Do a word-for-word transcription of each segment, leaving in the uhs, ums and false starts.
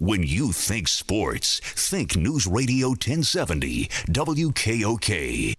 When you think sports, think News Radio ten seventy W K O K.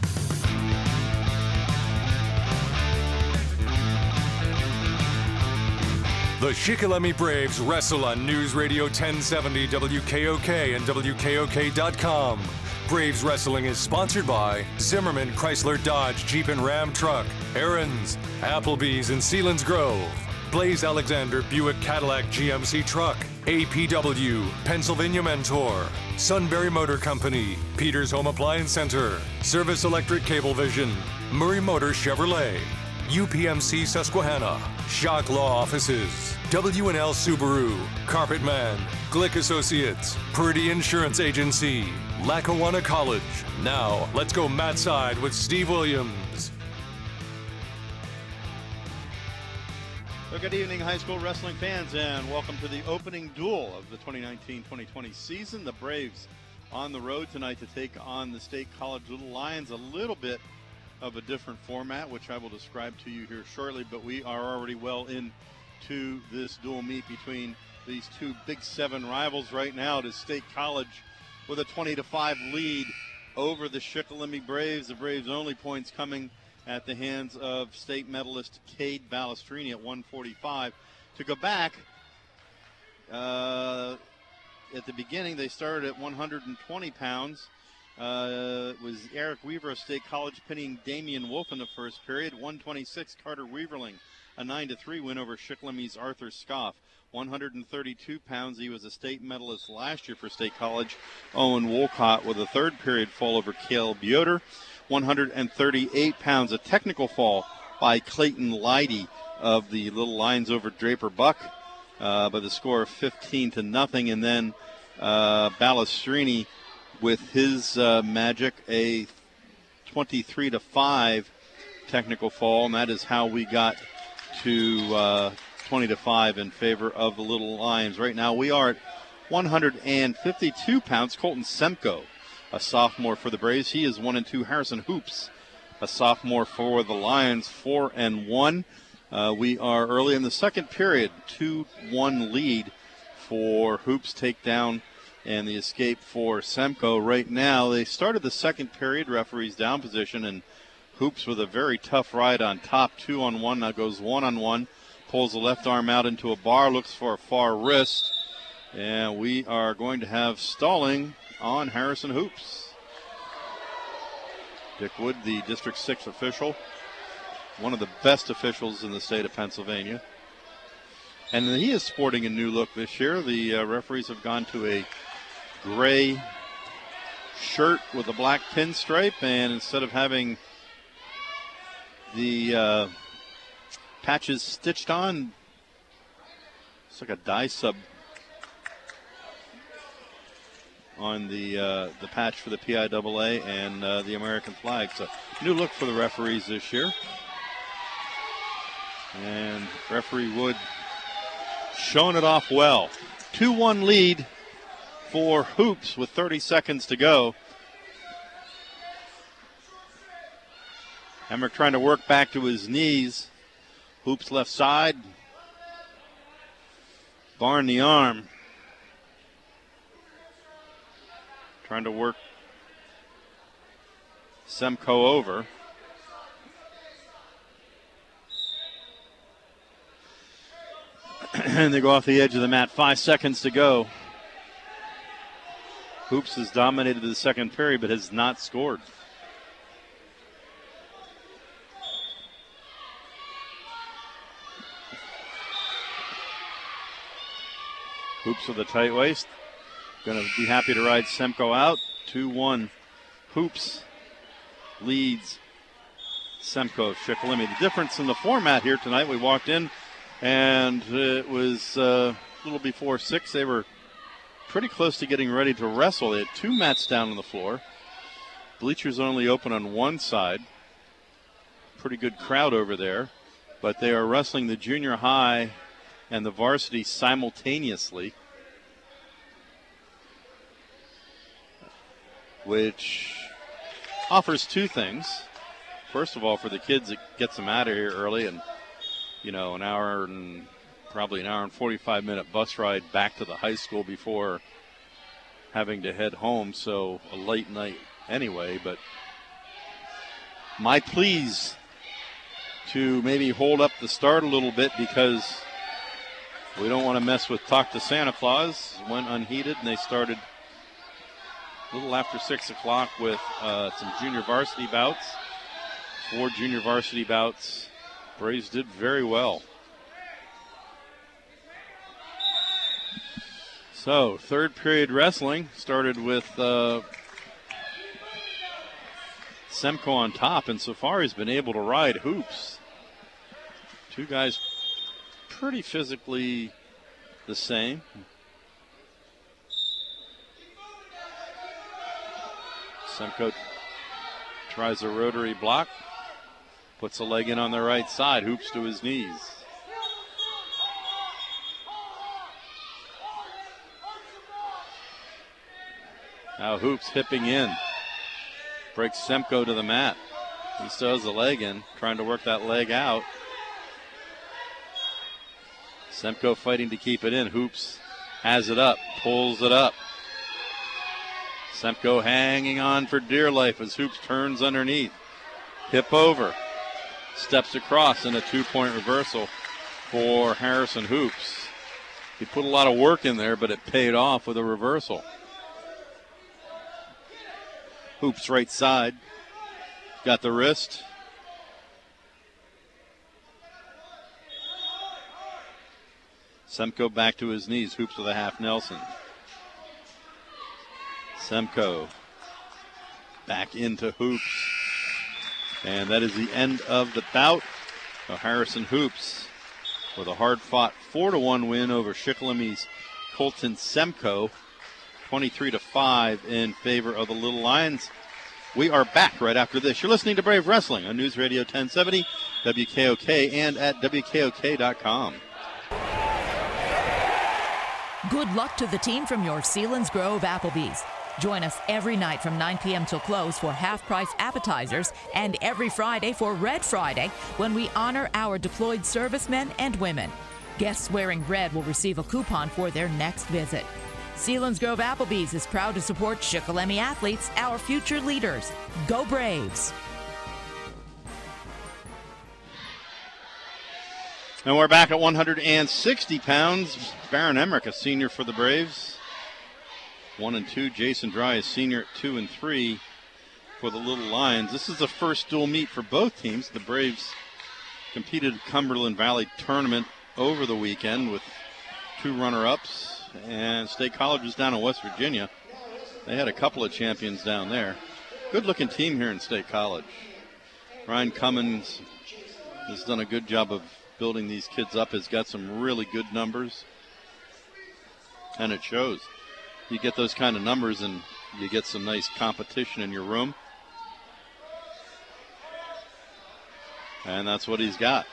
The Shikellamy Braves wrestle on News Radio ten seventy W K O K and W K O K dot com. Braves Wrestling is sponsored by Zimmerman Chrysler Dodge Jeep and Ram Truck, Aaron's, Applebee's in Sealands Grove, Blaze Alexander Buick Cadillac G M C Truck, A P W, Pennsylvania Mentor, Sunbury Motor Company, Peters Home Appliance Center, Service Electric Cablevision, Murray Motor Chevrolet, U P M C Susquehanna, Shock Law Offices, W and L Subaru, Carpetman, Glick Associates, Purdy Insurance Agency, Lackawanna College. Now, let's go Matt Side with Steve Williams. Well, good evening, high school wrestling fans, and welcome to the opening duel of the twenty nineteen twenty twenty season. The Braves on the road tonight to take on the State College Little Lions. A little bit of a different format, which I will describe to you here shortly, but we are already well into this dual meet between these two Big Seven rivals right now. It is State College with a twenty to five lead over the Shikellamy Braves. The Braves' only points coming at the hands of state medalist Cade Balestrini at one forty-five. To go back, uh, at the beginning they started at one hundred twenty pounds. Uh, it was Eric Weaver of State College pinning Damian Wolf in the first period. one twenty-six, Carter Weaverling, a nine to three win over Shikellamy Arthur Scoff. one hundred thirty-two pounds, he was a state medalist last year for State College. Owen Wolcott with a third period fall over Cale Bioder. one hundred thirty-eight pounds, a technical fall by Clayton Leidy of the Little Lions over Draper Buck uh, by the score of fifteen to nothing. And then uh, Balestrini with his uh, magic, a twenty-three to five technical fall, and that is how we got to uh, twenty to five in favor of the Little Lions. Right now we are at one hundred fifty-two pounds. Colton Semko, a sophomore for the Braves, he is one and two. Harrison Hoops, a sophomore for the Lions, four and one. Uh, we are early in the second period, two one lead for Hoops takedown and the escape for Semko. Right now, they started the second period, referee's down position, and Hoops with a very tough ride on top, two on one. Now goes one on one, pulls the left arm out into a bar, looks for a far wrist, and we are going to have stalling on Harrison Hoops. Dick Wood, the District six official, one of the best officials in the state of Pennsylvania. And he is sporting a new look this year. The uh, referees have gone to a gray shirt with a black pinstripe, and instead of having the uh, patches stitched on, it's like a dye sub on the uh, the patch for the P I A A and uh, the American flag. So new look for the referees this year. And referee Wood showing it off well. two one lead for Hoops with thirty seconds to go. Emmerich trying to work back to his knees. Hoops left side. Barn the arm. Trying to work Semko over. And they go off the edge of the mat. Five seconds to go. Hoops has dominated the second period but has not scored. Hoops with a tight waist. Going to be happy to ride Semko out. two one. Hoops leads Semko of Shikellamy. The difference in the format here tonight, we walked in and it was uh, a little before six. They were pretty close to getting ready to wrestle. They had two mats down on the floor. Bleachers only open on one side. Pretty good crowd over there. But they are wrestling the junior high and the varsity simultaneously, which offers two things. First of all, for the kids, it gets them out of here early, and, you know, an hour and probably an hour and forty-five minute bus ride back to the high school before having to head home, so a late night anyway. But my pleas to maybe hold up the start a little bit, because we don't want to mess with Talk to Santa Claus. Went unheated, and they started a little after six o'clock with uh, some junior varsity bouts. Four junior varsity bouts. Braves did very well. So, third period wrestling started with uh, Semco on top, and so far he's been able to ride hoops. Two guys pretty physically the same. Semco tries a rotary block, puts a leg in on the right side, hoops to his knees. Now Hoops hipping in, breaks Semco to the mat. He still has the leg in, trying to work that leg out. Semco fighting to keep it in. Hoops has it up, pulls it up. Semco hanging on for dear life as Hoops turns underneath. Hip over. Steps across in a two-point reversal for Harrison Hoops. He put a lot of work in there, but it paid off with a reversal. Hoops right side. Got the wrist. Semco back to his knees. Hoops with a half Nelson. Semco back into Hoops. And that is the end of the bout. So Harrison Hoops with a hard-fought four to one win over Shikellamy Colton Semco. twenty-three to five in favor of the Little Lions. We are back right after this. You're listening to Brave Wrestling on News Radio ten seventy, W K O K, and at W K O K dot com. Good luck to the team from your Selinsgrove Applebee's. Join us every night from nine p.m. till close for half-price appetizers, and every Friday for Red Friday, when we honor our deployed servicemen and women. Guests wearing red will receive a coupon for their next visit. Selinsgrove Applebee's is proud to support Shikellamy athletes, our future leaders. Go Braves! And we're back at one hundred sixty pounds. Baron Emmerich, a senior for the Braves. One and two. Jason Dry, a senior at two and three for the Little Lions. This is the first dual meet for both teams. The Braves competed at Cumberland Valley Tournament over the weekend with two runner-ups. And State College was down in West Virginia. They had a couple of champions down there. Good-looking team here in State College. Ryan Cummins has done a good job of building these kids up, has got some really good numbers. And it shows. You get those kind of numbers and you get some nice competition in your room. And that's what he's got.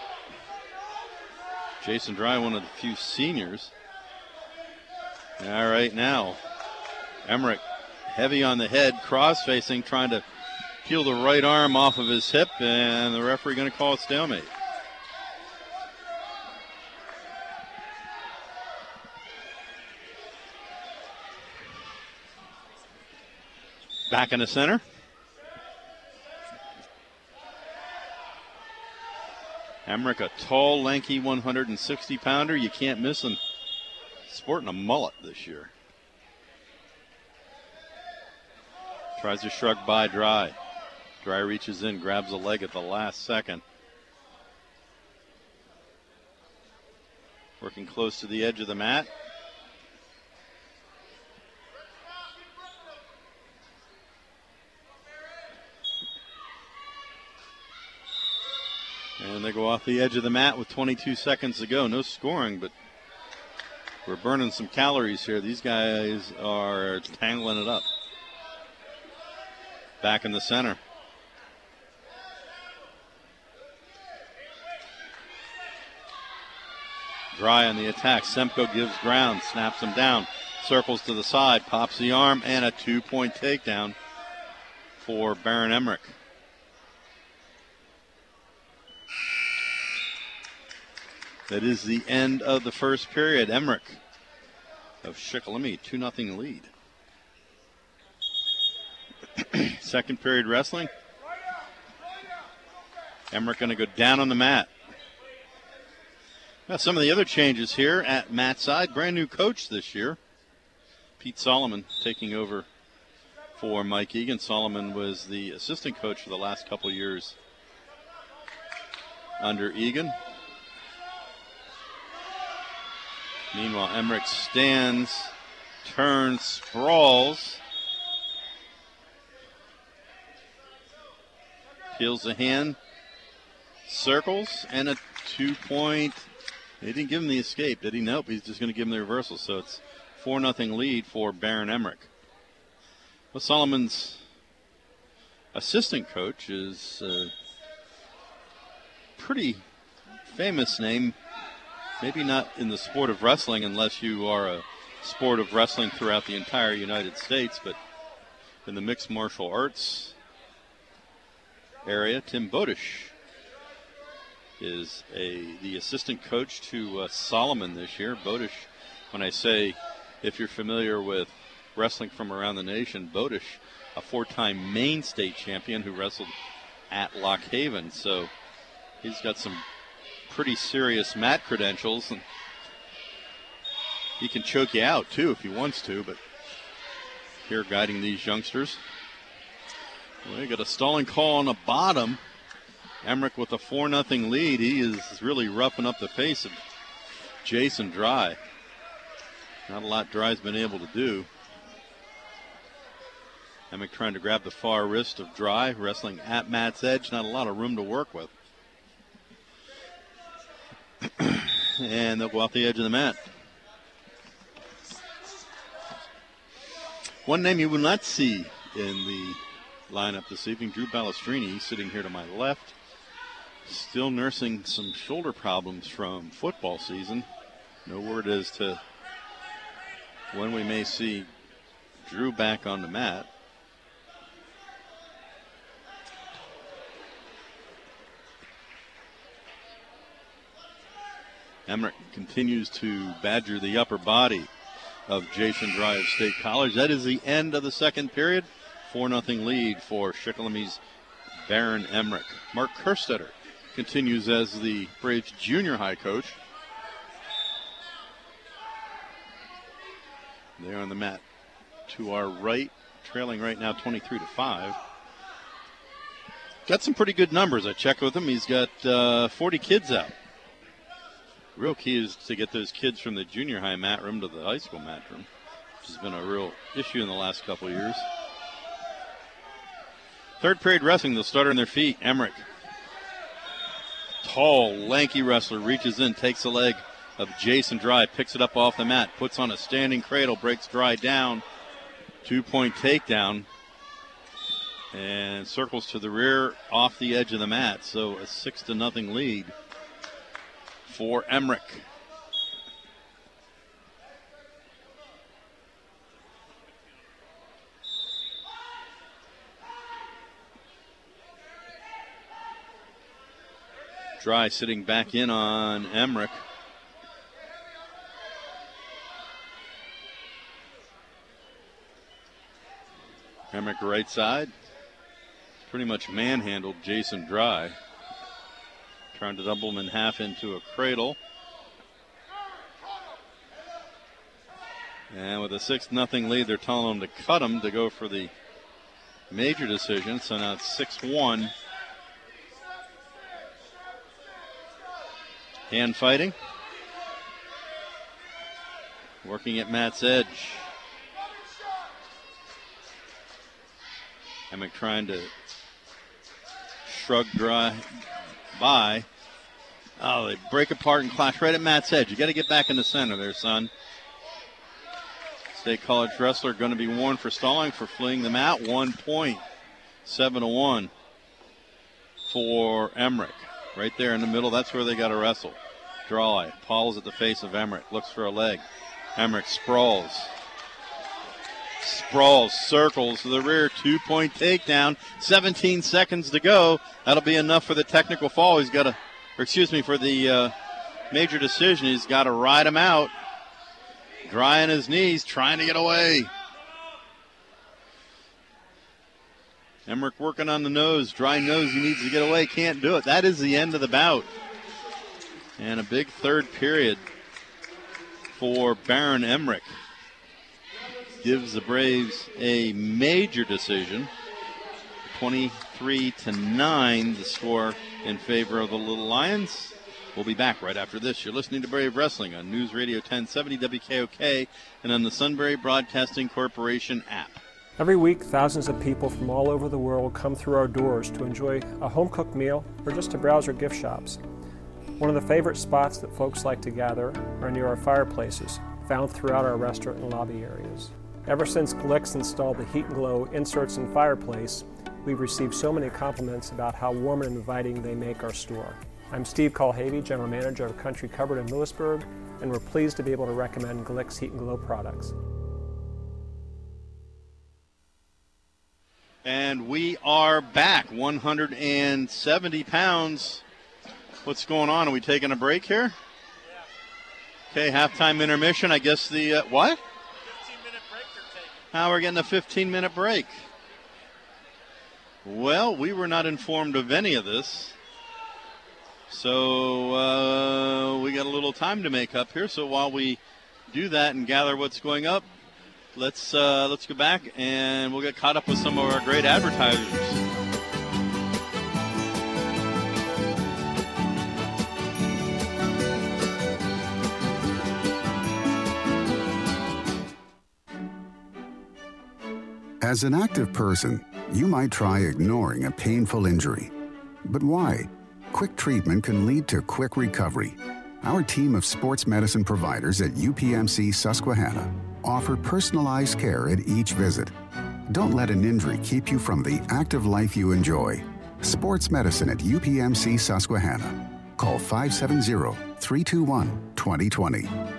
Jason Dry, one of the few seniors. All right, now, Emmerich heavy on the head, cross-facing, trying to peel the right arm off of his hip, and the referee going to call a stalemate. Back in the center. Emmerich, a tall, lanky one hundred sixty pounder. You can't miss him. Sporting a mullet this year. Tries to shrug by Dry. Dry reaches in, grabs a leg at the last second. Working close to the edge of the mat. And they go off the edge of the mat with twenty-two seconds to go. No scoring, but we're burning some calories here. These guys are tangling it up. Back in the center. Dry on the attack. Semco gives ground, snaps him down, circles to the side, pops the arm, and a two-point takedown for Baron Emmerich. That is the end of the first period. Emmerich of Shikellamy, two nothing lead. Second period wrestling. Emmerich going to go down on the mat. Now some of the other changes here at Matt's side. Brand new coach this year. Pete Solomon taking over for Mike Egan. Solomon was the assistant coach for the last couple years under Egan. Meanwhile, Emmerich stands, turns, sprawls. Peels the hand, circles, and a two-point. They didn't give him the escape, did he? Nope, he's just going to give him the reversal. So it's four nothing lead for Baron Emmerich. Well, Solomon's assistant coach is a pretty famous name. Maybe not in the sport of wrestling unless you are a sport of wrestling throughout the entire United States, but in the mixed martial arts area, Tim Bodish is a the assistant coach to uh, Solomon this year. Bodish, when I say if you're familiar with wrestling from around the nation, Bodish, a four-time Maine state champion who wrestled at Lock Haven. So he's got some pretty serious mat credentials, and he can choke you out too if he wants to, but here guiding these youngsters. Well, you got a stalling call on the bottom. Emmerich with a four nothing lead. He is really roughing up the face of Jason Dry. Not a lot Dry's been able to do. Emmerich trying to grab the far wrist of Dry, wrestling at Matt's edge. Not a lot of room to work with. And they'll go off the edge of the mat. One name you will not see in the lineup this evening, Drew Balestrini, sitting here to my left. Still nursing some shoulder problems from football season. No word as to when we may see Drew back on the mat. Emmerich continues to badger the upper body of Jason Dry of State College. That is the end of the second period. four nothing lead for Shikelamy's Baron Emmerich. Mark Kerstetter continues as the Braves junior high coach. They're on the mat to our right, trailing right now twenty-three to five. Got some pretty good numbers. I checked with him. He's got uh, forty kids out. Real key is to get those kids from the junior high mat room to the high school mat room, which has been a real issue in the last couple of years. Third period wrestling, they'll start on their feet. Emmerich, tall, lanky wrestler, reaches in, takes the leg of Jason Dry, picks it up off the mat, puts on a standing cradle, breaks Dry down. Two-point takedown, and circles to the rear off the edge of the mat. So a six to nothing lead for Emmerich. Dry sitting back in on Emmerich. Emmerich right side. Pretty much manhandled Jason Dry. Trying to double him in half into a cradle. And with a six nothing lead, they're telling him to cut him to go for the major decision. So now it's six one. Hand fighting. Working at Matt's edge. Emmerich trying to shrug Dry by. Oh, they break apart and clash right at Matt's edge. You got to get back in the center there, son. State College wrestler going to be warned for stalling, for fleeing the mat. One point, seven to one for Emmerich. Right there in the middle, that's where they got to wrestle. Dry pawls at the face of Emmerich, looks for a leg. Emmerich sprawls. Sprawls, circles to the rear, two-point takedown. seventeen seconds to go. That'll be enough for the technical fall. He's got to, or excuse me, for the uh, major decision. He's got to ride him out. Dry on his knees, trying to get away. Emmerich working on the nose. Dry nose, he needs to get away. Can't do it. That is the end of the bout. And a big third period for Baron Emmerich. Gives the Braves a major decision. twenty-three to nine, the score in favor of the Little Lions. We'll be back right after this. You're listening to Brave Wrestling on News Radio ten seventy W K O K and on the Sunbury Broadcasting Corporation app. Every week, thousands of people from all over the world come through our doors to enjoy a home-cooked meal or just to browse our gift shops. One of the favorite spots that folks like to gather are near our fireplaces, found throughout our restaurant and lobby areas. Ever since Glick's installed the Heat and Glow inserts in fireplace, we've received so many compliments about how warm and inviting they make our store. I'm Steve Colhavy, General Manager of Country Cupboard in Lewisburg, and we're pleased to be able to recommend Glick's Heat and Glow products. And we are back, one hundred seventy pounds. What's going on? Are we taking a break here? Yeah. Okay, halftime intermission. I guess the, uh, what? fifteen minute break they're taking. Now we're getting a fifteen minute break. Well, we were not informed of any of this. So uh, we got a little time to make up here. So while we do that and gather what's going up, let's uh, let's go back and we'll get caught up with some of our great advertisers. As an active person, you might try ignoring a painful injury. But why? Quick treatment can lead to quick recovery. Our team of sports medicine providers at U P M C Susquehanna offer personalized care at each visit. Don't let an injury keep you from the active life you enjoy. Sports medicine at U P M C Susquehanna. Call five seven zero, three two one, two zero two zero.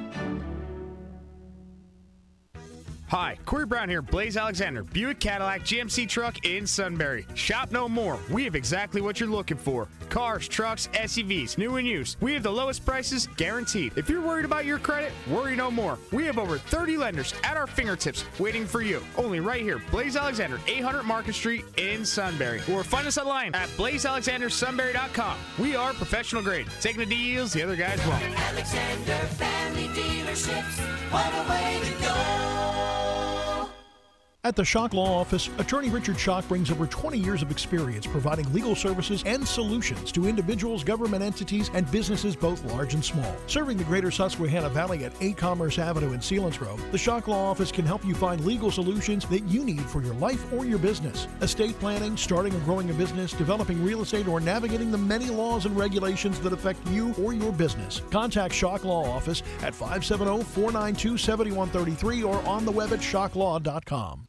Hi, Corey Brown here, Blaze Alexander, Buick Cadillac G M C truck in Sunbury. Shop no more. We have exactly what you're looking for. Cars, trucks, S U Vs, new and used. We have the lowest prices guaranteed. If you're worried about your credit, worry no more. We have over thirty lenders at our fingertips waiting for you. Only right here, Blaze Alexander, eight hundred Market Street in Sunbury. Or find us online at blaze alexander sunbury dot com. We are professional grade, taking the deals the other guys won't. Alexander Family Dealerships, what a way to go. At the Schock Law Office, Attorney Richard Schock brings over twenty years of experience providing legal services and solutions to individuals, government entities, and businesses both large and small. Serving the greater Susquehanna Valley at eight Commerce Avenue in Selinsgrove, the Schock Law Office can help you find legal solutions that you need for your life or your business. Estate planning, starting or growing a business, developing real estate, or navigating the many laws and regulations that affect you or your business. Contact Schock Law Office at five seven zero, four nine two, seven one three three or on the web at schock law dot com.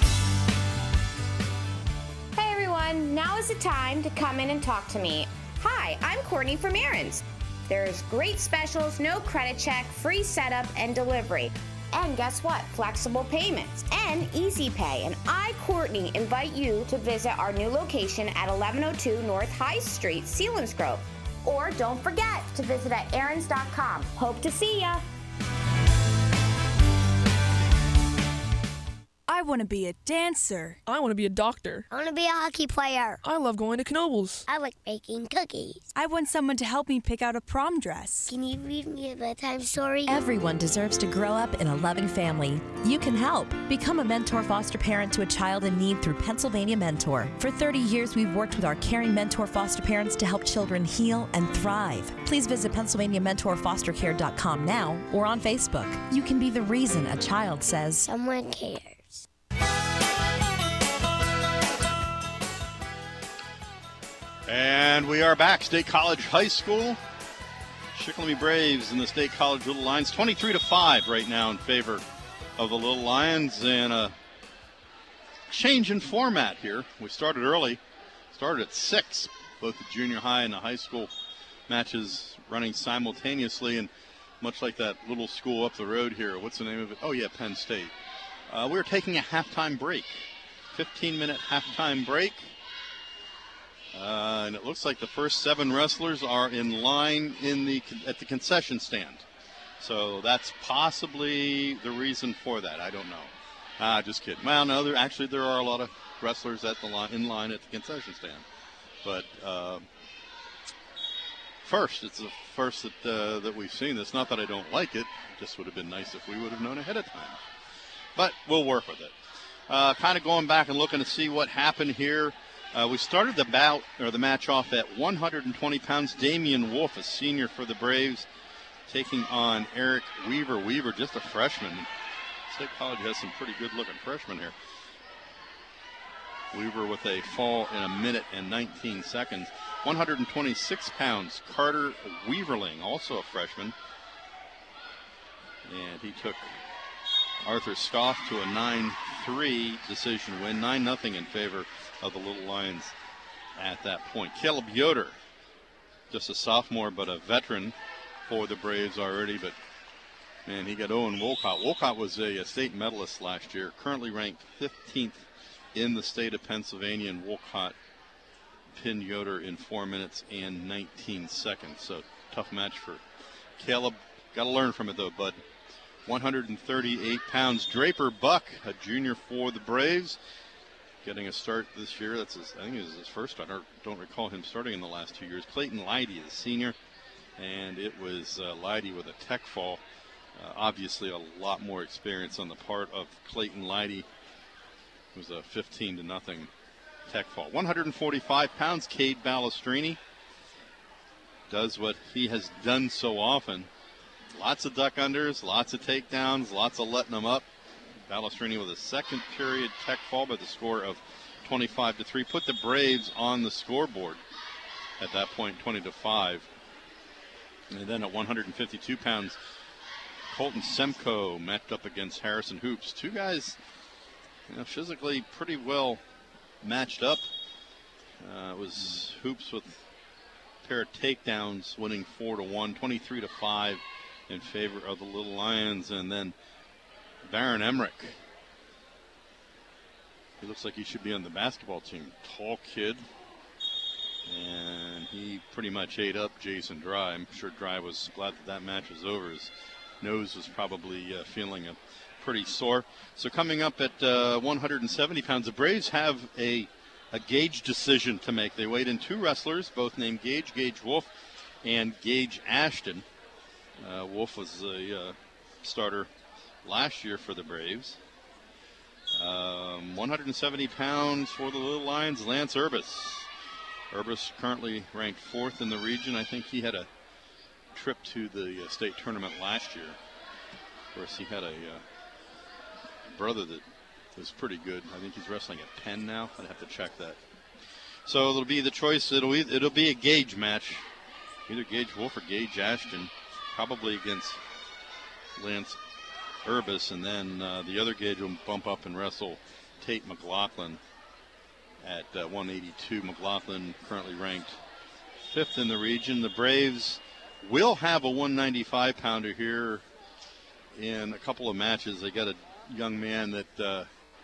Now is the time to come in and talk to me. Hi, I'm Courtney from Aaron's. There's great specials, no credit check, free setup and delivery. And guess what? Flexible payments and easy pay. And I, Courtney, invite you to visit our new location at eleven oh two North High Street, Selinsgrove. Or don't forget to visit at aarons dot com. Hope to see ya. I want to be a dancer. I want to be a doctor. I want to be a hockey player. I love going to Knoebels. I like baking cookies. I want someone to help me pick out a prom dress. Can you read me a bedtime story? Everyone deserves to grow up in a loving family. You can help. Become a mentor foster parent to a child in need through Pennsylvania Mentor. For thirty years, we've worked with our caring mentor foster parents to help children heal and thrive. Please visit pennsylvania mentor foster care dot com now or on Facebook. You can be the reason a child says, someone cares. And we are back. State College High School. Shikellamy Braves and the State College Little Lions. twenty-three to five right now in favor of the Little Lions. And a change in format here. We started early. Started at six. Both the junior high and the high school matches running simultaneously. And much like that little school up the road here. What's the name of it? Oh, yeah, Penn State. Uh, we're taking a halftime break. fifteen minute halftime break. Uh, and it looks like the first seven wrestlers are in line in the at the concession stand. So that's possibly the reason for that. I don't know. Ah, just kidding. Well, no, there, actually there are a lot of wrestlers at the line, in line at the concession stand. But uh, first, it's the first that uh, that we've seen this. Not that I don't like it. It just would have been nice if we would have known ahead of time. But we'll work with it. Uh, kind of going back and looking to see what happened here. Uh, we started the bout or the match off at one hundred twenty pounds. Damian Wolf, a senior for the Braves, taking on Eric Weaver. Weaver, just a freshman. State College has some pretty good-looking freshmen here. Weaver with a fall in a minute and nineteen seconds. one hundred twenty-six pounds. Carter Weaverling, also a freshman, and he took Arthur Scoff to a nine three decision win, nine nothing in favor of the Little Lions at that point. Caleb Yoder, just a sophomore but a veteran for the Braves already, but man, he got Owen Wolcott. Wolcott was a, a state medalist last year, currently ranked fifteenth in the state of Pennsylvania, and Wolcott pinned Yoder in four minutes and nineteen seconds. So tough match for Caleb. Got to learn from it though, bud. one hundred thirty-eight pounds. Draper Buck, a junior for the Braves, getting a start this year. That's his, I think it was his first. I don't, don't recall him starting in the last two years. Clayton Leidy is senior, and it was uh, Leidy with a tech fall. Uh, obviously, a lot more experience on the part of Clayton Leidy. It was a fifteen to nothing tech fall. one hundred forty-five pounds. Cade Balestrini does what he has done so often. Lots of duck unders, lots of takedowns, lots of letting them up. Balestrini with a second period tech fall by the score of twenty-five to three. Put the Braves on the scoreboard at that point, twenty to five. And then at one hundred fifty-two pounds, Colton Semko matched up against Harrison Hoops. Two guys, you know, physically pretty well matched up. Uh, it was Hoops with a pair of takedowns, winning four to one, twenty-three to five in favor of the Little Lions. And then Baron Emmerich, he looks like he should be on the basketball team. Tall kid, and he pretty much ate up Jason Dry. I'm sure Dry was glad that that match was over. His nose was probably uh, feeling a pretty sore. So coming up at uh, one hundred seventy pounds, the Braves have a, a Gage decision to make. They weighed in two wrestlers, both named Gage, Gage Wolf and Gage Ashton. Uh, Wolf was a uh, starter last year for the Braves. Um, one hundred seventy pounds for the Little Lions, Lance Urbis. Urbis currently ranked fourth in the region. I think he had a trip to the uh, state tournament last year. Of course, he had a uh, brother that was pretty good. I think he's wrestling at Penn now. I'd have to check that. So it'll be the choice. It'll be, it'll be a Gage match, either Gage Wolf or Gage Ashton, probably against Lance Urbis, and then uh, the other Gage will bump up and wrestle Tate McLaughlin at uh, one eighty-two. McLaughlin currently ranked fifth in the region. The Braves will have a one ninety-five pounder here in a couple of matches. They got a young man that uh,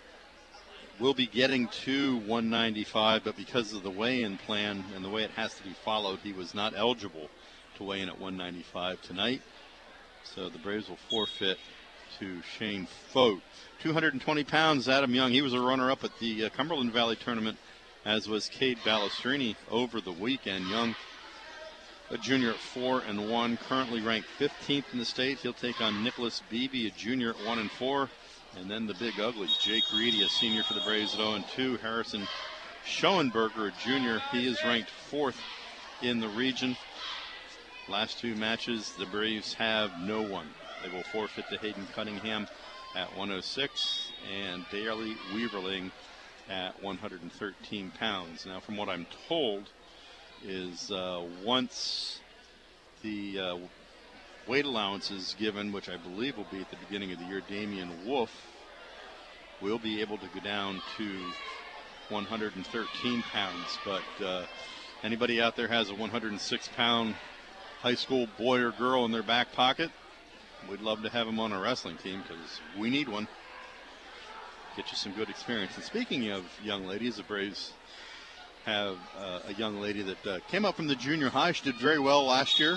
will be getting to one ninety-five, but because of the weigh-in plan and the way it has to be followed, he was not eligible to weigh in at one ninety-five tonight. So the Braves will forfeit to Shane Fote. two hundred twenty pounds, Adam Young. He was a runner-up at the uh, Cumberland Valley tournament, as was Cade Balestrini over the weekend. Young, a junior at four and one, currently ranked fifteenth in the state. He'll take on Nicholas Beebe, a junior at one and four. And then the big uglies, Jake Reedy, a senior for the Braves at oh and two. Harrison Schoenberger, a junior. He is ranked fourth in the region. Last two matches, the Braves have no one. They will forfeit to Hayden Cunningham at one oh six and Daly Weaverling at one hundred thirteen pounds. Now, from what I'm told, is uh, once the uh, weight allowance is given, which I believe will be at the beginning of the year, Damian Wolf will be able to go down to one hundred thirteen pounds. But uh, anybody out there has a one hundred six pound high school boy or girl in their back pocket, we'd love to have them on our wrestling team because we need one. Get you some good experience. And speaking of young ladies, the Braves have uh, a young lady that uh, came up from the junior high. She did very well last year.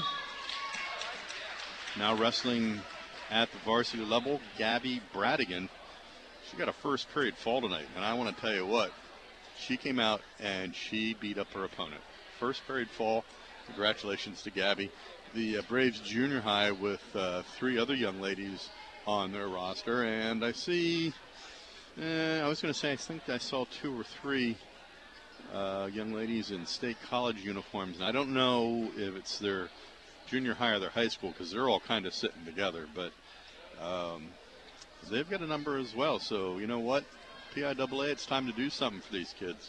Now wrestling at the varsity level, Gabby Bradigan. She got a first period fall tonight, and I want to tell you what, she came out and she beat up her opponent. First period fall. Congratulations to Gabby. The uh, Braves junior high with uh, three other young ladies on their roster, and I see, eh, I was going to say, I think I saw two or three uh, young ladies in state college uniforms, and I don't know if it's their junior high or their high school because they're all kind of sitting together, but um, they've got a number as well. So you know what, P I A A, it's time to do something for these kids.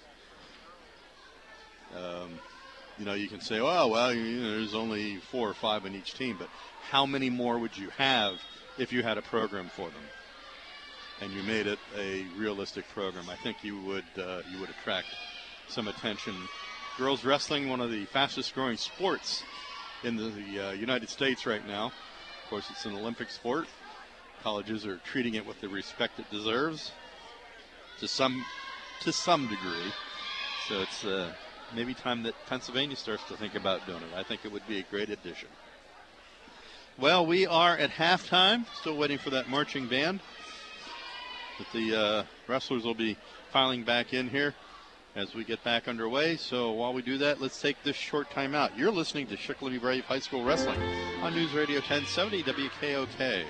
Um, you know, you can say, oh, well, you know, there's only four or five in each team, but how many more would you have if you had a program for them and you made it a realistic program? I think you would uh, you would attract some attention. Girls wrestling, one of the fastest growing sports in the, the uh, United States right now. Of course, it's an Olympic sport. Colleges are treating it with the respect it deserves to some to some degree. So it's uh, maybe time that Pennsylvania starts to think about doing it. I think it would be a great addition. Well, we are at halftime, still waiting for that marching band. But the uh, wrestlers will be filing back in here as we get back underway. So while we do that, let's take this short time out. You're listening to Shikellamy Brave High School Wrestling on News Radio ten seventy W K O K.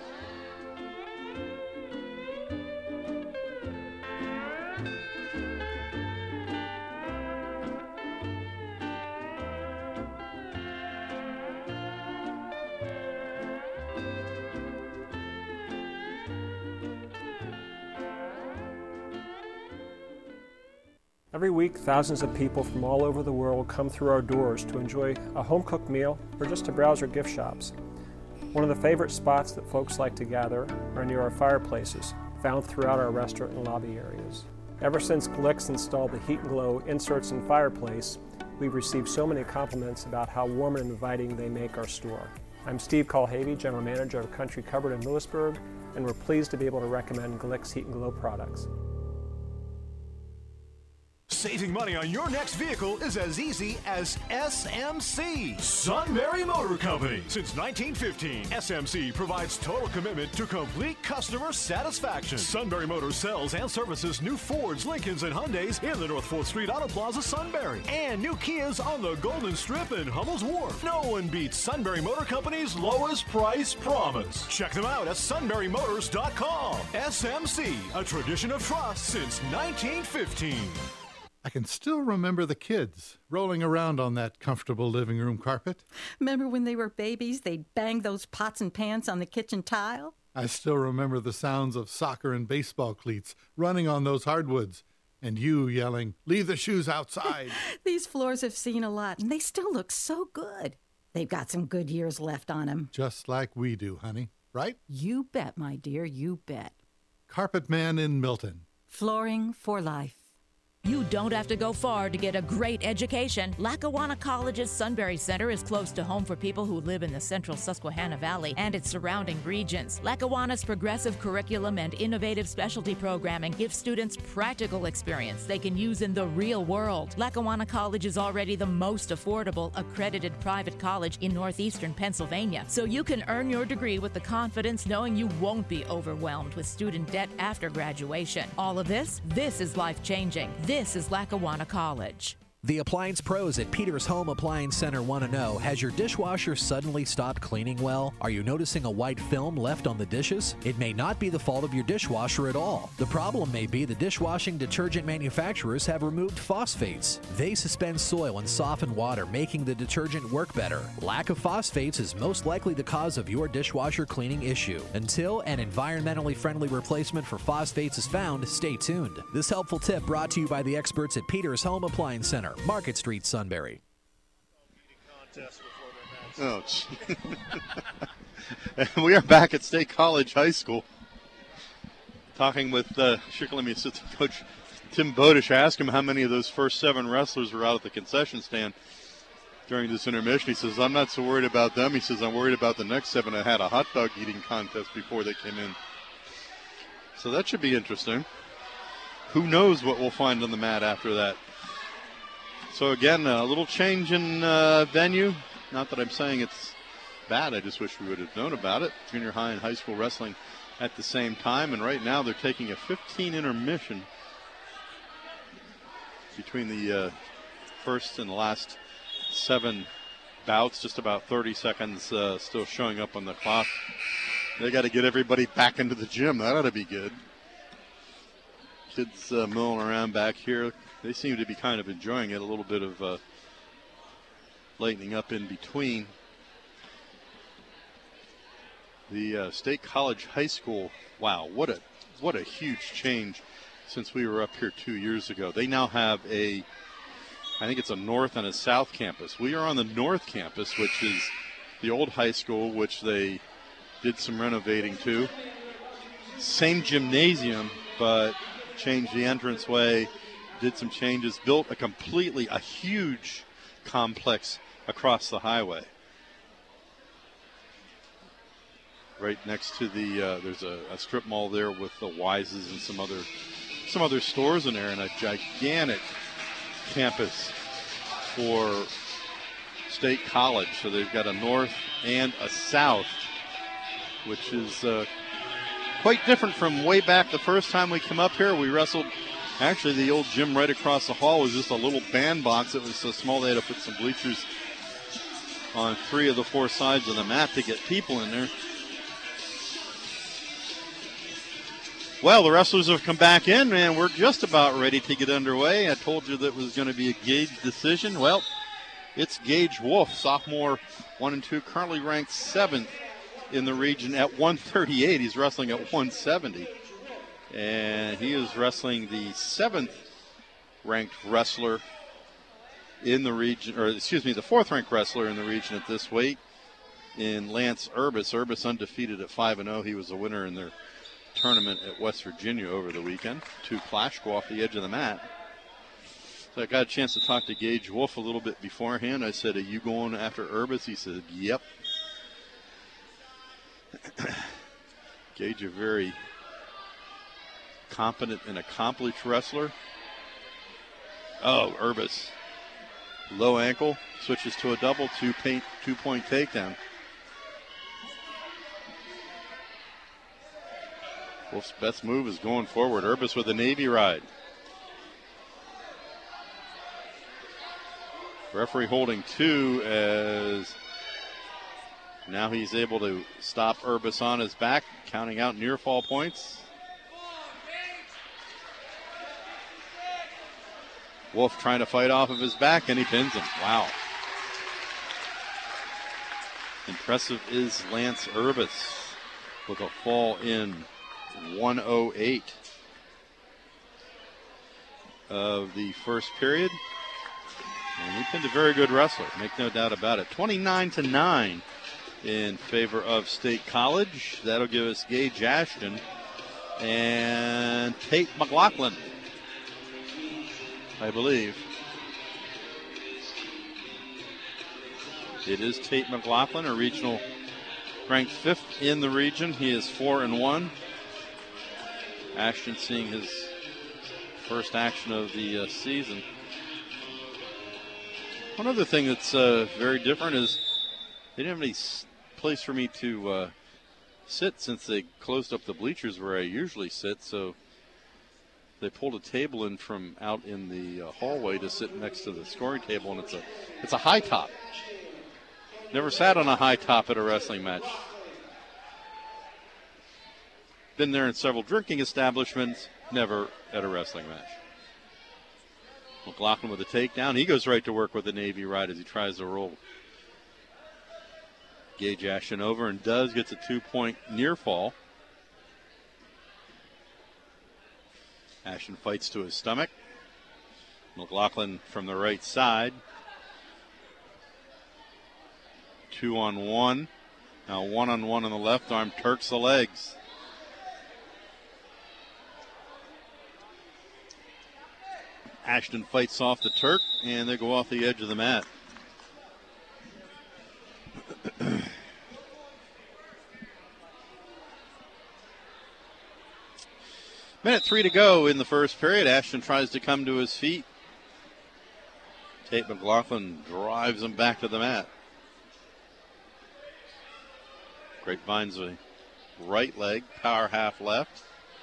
Every week, thousands of people from all over the world come through our doors to enjoy a home-cooked meal or just to browse our gift shops. One of the favorite spots that folks like to gather are near our fireplaces, found throughout our restaurant and lobby areas. Ever since Glick's installed the Heat and Glow inserts in fireplace, we've received so many compliments about how warm and inviting they make our store. I'm Steve Colhavy, General Manager of Country Cupboard in Lewisburg, and we're pleased to be able to recommend Glick's Heat and Glow products. Saving money on your next vehicle is as easy as S M C, Sunbury Motor Company. Since nineteen fifteen, S M C provides total commitment to complete customer satisfaction. Sunbury Motors sells and services new Fords, Lincolns, and Hyundais in the North fourth Street Auto Plaza, Sunbury, and new Kias on the Golden Strip and Hummel's Wharf. No one beats Sunbury Motor Company's lowest price promise. Check them out at sunbury motors dot com. S M C, a tradition of trust since nineteen fifteen. I can still remember the kids rolling around on that comfortable living room carpet. Remember when they were babies, they'd bang those pots and pans on the kitchen tile? I still remember the sounds of soccer and baseball cleats running on those hardwoods, and you yelling, "Leave the shoes outside." These floors have seen a lot, and they still look so good. They've got some good years left on them. Just like we do, honey, right? You bet, my dear, you bet. Carpet Man in Milton. Flooring for life. You don't have to go far to get a great education. Lackawanna College's Sunbury Center is close to home for people who live in the central Susquehanna Valley and its surrounding regions. Lackawanna's progressive curriculum and innovative specialty programming give students practical experience they can use in the real world. Lackawanna College is already the most affordable accredited private college in northeastern Pennsylvania, so you can earn your degree with the confidence knowing you won't be overwhelmed with student debt after graduation. All of this, this is life-changing. This is Lackawanna College. The Appliance Pros at Peters Home Appliance Center want to know, has your dishwasher suddenly stopped cleaning well? Are you noticing a white film left on the dishes? It may not be the fault of your dishwasher at all. The problem may be the dishwashing detergent manufacturers have removed phosphates. They suspend soil and soften water, making the detergent work better. Lack of phosphates is most likely the cause of your dishwasher cleaning issue. Until an environmentally friendly replacement for phosphates is found, stay tuned. This helpful tip brought to you by the experts at Peters Home Appliance Center, Market Street, Sunbury. Oh, we are back at State College High School, talking with uh, Shikellamy assistant coach Tim Bodish. I asked him how many of those first seven wrestlers were out at the concession stand during this intermission. He says, I'm not so worried about them. He says, I'm worried about the next seven that had a hot dog eating contest before they came in. So that should be interesting. Who knows what we'll find on the mat after that. So again, a little change in uh, venue. Not that I'm saying it's bad. I just wish we would have known about it. Junior high and high school wrestling at the same time. And right now they're taking a fifteen intermission between the uh, first and the last seven bouts. Just about thirty seconds uh, still showing up on the clock. They got to get everybody back into the gym. That ought to be good. Kids uh, milling around back here. They seem to be kind of enjoying it. A little bit of uh, lightening up in between. The uh, State College High School, wow, what a what a huge change since we were up here two years ago. They now have a, I think it's a north and a south campus. We are on the north campus, which is the old high school, which they did some renovating to. Same gymnasium, but changed the entranceway, did some changes, built a completely, a huge complex across the highway. Right next to the, uh, there's a, a strip mall there with the Wises and some other, some other stores in there, and a gigantic campus for State College. So they've got a north and a south, which is uh, quite different from way back the first time we came up here. We wrestled, actually the old gym right across the hall was just a little bandbox. It was so small they had to put some bleachers on three of the four sides of the mat to get people in there. Well, the wrestlers have come back in, and we're just about ready to get underway. I told you that it was going to be a Gage decision. Well, it's Gage Wolf, sophomore, one and two, currently ranked seventh in the region at one thirty-eight. He's wrestling at one seventy. And he is wrestling the seventh ranked wrestler in the region, or excuse me, the fourth ranked wrestler in the region at this weight in Lance Urbis. Urbis undefeated at five and oh. He was a winner in their tournament at West Virginia over the weekend. Two clash go off the edge of the mat. So I got a chance to talk to Gage Wolf a little bit beforehand. I said, are you going after Urbis? He said, yep. Gage, a very competent and accomplished wrestler. Oh, Urbis. Low ankle, switches to a double, two paint, two-point takedown. Wolf's best move is going forward. Urbis with a Navy ride. Referee holding two as now he's able to stop Urbis on his back, counting out near fall points. Wolf trying to fight off of his back, and he pins him. Wow. Impressive is Lance Urbis with a fall in one oh eight of the first period. And he pinned a very good wrestler, make no doubt about it. twenty-nine to nine in favor of State College. That'll give us Gage Ashton and Tate McLaughlin, I believe. It is Tate McLaughlin, a regional ranked fifth in the region. He is four and one. Ashton seeing his first action of the uh, season. One other thing that's uh, very different is they didn't have any place for me to uh, sit since they closed up the bleachers where I usually sit, so they pulled a table in from out in the uh, hallway to sit next to the scoring table, and it's a it's a high top. Never sat on a high top at a wrestling match. Been there in several drinking establishments, never at a wrestling match. McLaughlin with a takedown. He goes right to work with the Navy ride as he tries to roll Gage Ashton over, and does, gets a two-point near fall. Ashton fights to his stomach. McLaughlin from the right side. Two on one. Now one on one on the left arm. Turks the legs. Ashton fights off the Turk, and they go off the edge of the mat. Minute three to go in the first period. Ashton tries to come to his feet. Tate McLaughlin drives him back to the mat. Grapevine's a right leg, power half left.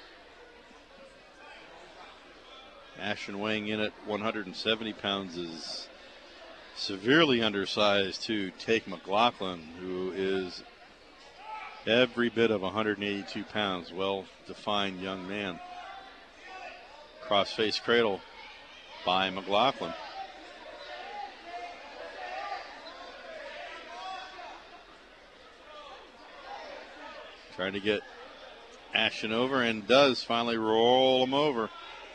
Ashton weighing in at one hundred seventy pounds is severely undersized to Tate McLaughlin, who is every bit of one hundred eighty-two pounds. Well-defined young man. Cross-face cradle by McLaughlin. Trying to get Ashton over, and does finally roll him over.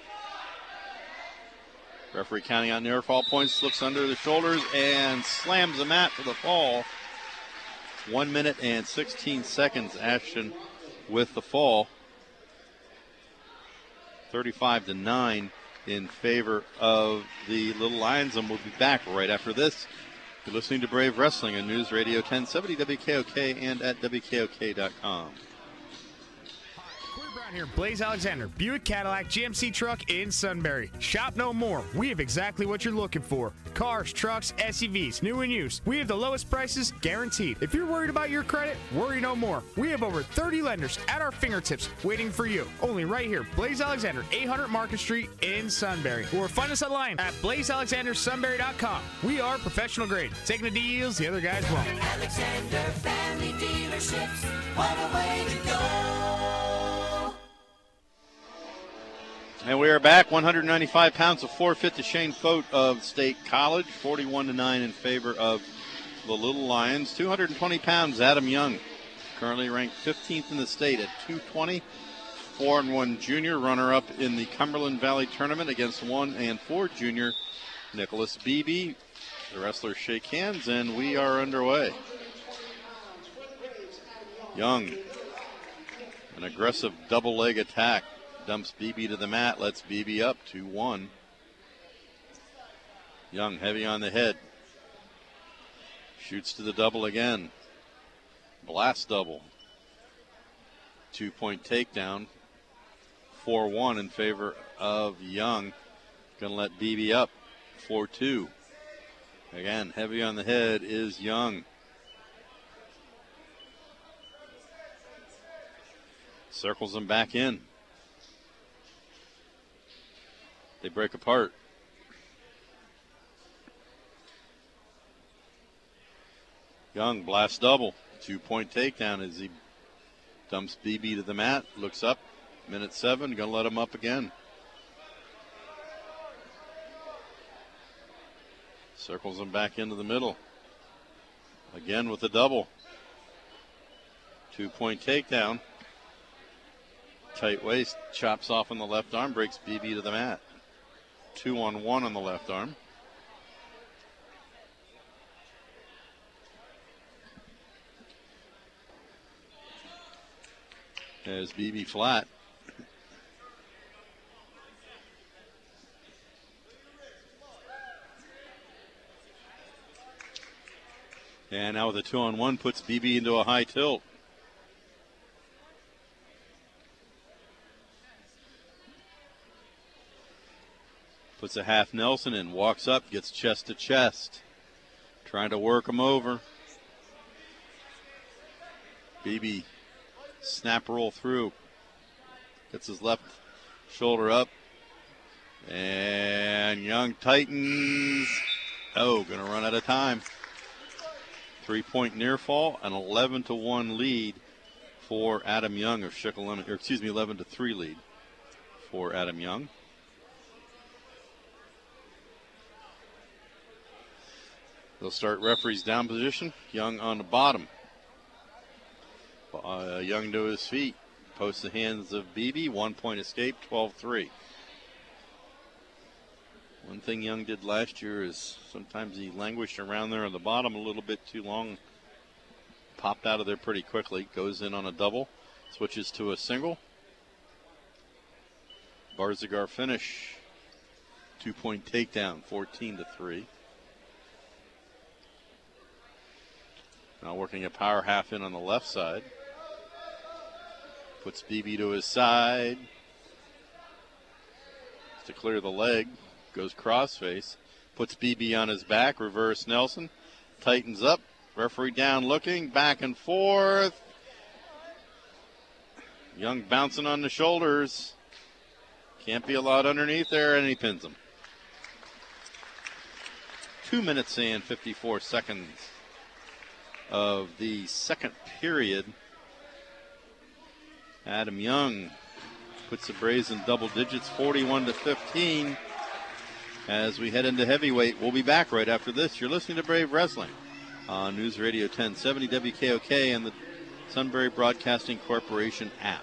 Referee counting out near fall points, looks under the shoulders and slams the mat for the fall. One minute and sixteen seconds, Ashton with the fall. thirty-five to nine in favor of the Little Lions, and we'll be back right after this. You're listening to Brave Wrestling on News Radio ten seventy W K O K and at W K O K dot com. Here, Blaze Alexander, Buick Cadillac G M C truck in Sunbury. Shop no more. We have exactly what you're looking for. Cars, trucks, S U Vs, new and used. We have the lowest prices guaranteed. If you're worried about your credit, worry no more. We have over thirty lenders at our fingertips waiting for you. Only right here, Blaze Alexander, eight hundred Market Street in Sunbury. Or find us online at blaze alexander sunbury dot com. We are professional grade, taking the deals the other guys won't. Alexander Family Dealerships, what a way to go. And we are back. one hundred ninety-five pounds of forfeit to Shane Fote of State College. forty-one to nine in favor of the Little Lions. two hundred twenty pounds, Adam Young, currently ranked fifteenth in the state at two twenty. four and one junior, runner-up in the Cumberland Valley tournament against one and four junior Nicholas Beebe. The wrestlers shake hands, and we are underway. Young, an aggressive double leg attack. Dumps Beebe to the mat, lets Beebe up two one. Young heavy on the head. Shoots to the double again. Blast double. Two-point takedown. four one in favor of Young. Going to let Beebe up four two. Again, heavy on the head is Young. Circles him back in. They break apart. Young blast double. Two-point takedown as he dumps Beebe to the mat. Looks up. Minute seven. Going to let him up again. Circles him back into the middle. Again with the double. Two-point takedown. Tight waist. Chops off on the left arm. Breaks Beebe to the mat. Two on one on the left arm. There's Beebe flat. And now with a two on one puts Beebe into a high tilt. Puts a half Nelson in, walks up, gets chest to chest. Trying to work him over. Beebe snap roll through. Gets his left shoulder up. And Young tightens. Oh, gonna run out of time. Three-point near fall, an eleven to one lead for Adam Young of Shikellamy, or excuse me, eleven to three lead for Adam Young. They'll start referees down position. Young on the bottom. Uh, Young to his feet. Posts the hands of Beebe. One point escape, twelve three. One thing Young did last year is sometimes he languished around there on the bottom a little bit too long. Popped out of there pretty quickly. Goes in on a double. Switches to a single. Barzigar finish. Two-point takedown, fourteen to three. Now working a power half in on the left side. Puts Beebe to his side. To clear the leg. Goes crossface. puts B B on his back, reverse Nelson, tightens up, referee down looking, back and forth. Young bouncing on the shoulders. Can't be allowed underneath there, and he pins him. Two minutes and fifty-four seconds of the second period. Adam Young puts the Braves in double digits, forty-one to fifteen. As we head into heavyweight, we'll be back right after this. You're listening to Brave Wrestling on News Radio ten seventy W K O K and the Sunbury Broadcasting Corporation app.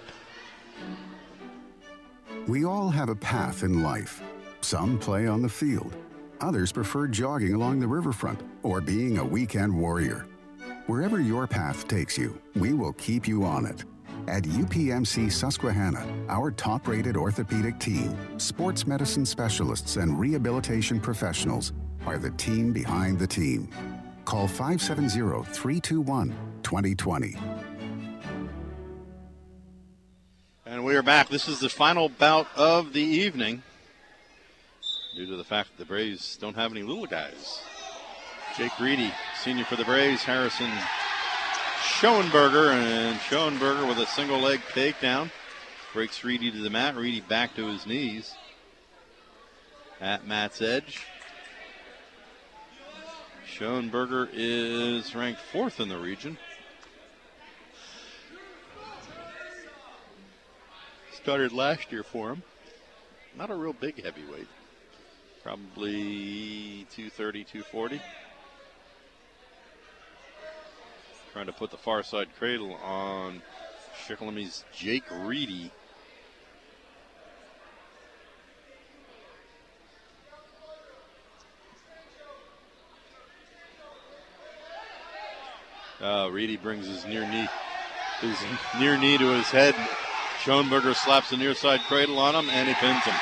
We all have a path in life. Some play on the field. Others prefer jogging along the riverfront or being a weekend warrior. Wherever your path takes you, we will keep you on it. At U P M C Susquehanna, our top-rated orthopedic team, sports medicine specialists, and rehabilitation professionals are the team behind the team. Call five seven zero, three two one, two zero two zero. And we are back. This is the final bout of the evening due to the fact that the Braves don't have any little guys. Jake Reedy, senior for the Braves, Harrison Schoenberger, and Schoenberger with a single leg takedown. Breaks Reedy to the mat. Reedy back to his knees at Matt's edge. Schoenberger is ranked fourth in the region. Started last year for him. Not a real big heavyweight. Probably two thirty, two forty. Trying to put the far side cradle on Shikellamy Jake Reedy. Uh, Reedy brings his near knee, his near knee to his head. Schoenberger slaps the near side cradle on him, and he pins him.